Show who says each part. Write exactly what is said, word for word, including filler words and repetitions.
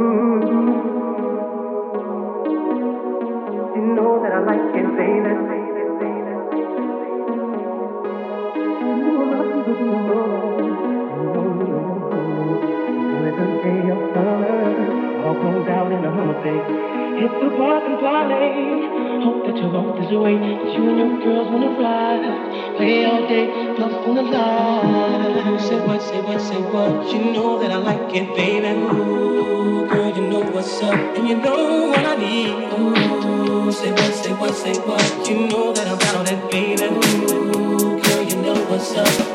Speaker 1: You know that I like it, baby. Every day of summer, all goes out in a hummer, babe. Hit the park and parlay. Hope that you walk this way. That you and your girls wanna ride. Play all day, puff on the line. Say what, say what, say what. You know that I like it, baby. Ooh, girl, you know what's up, and you know what I need. Ooh, say what, say what, say what. You know that I'm about it, baby. Ooh, girl, you know what's up.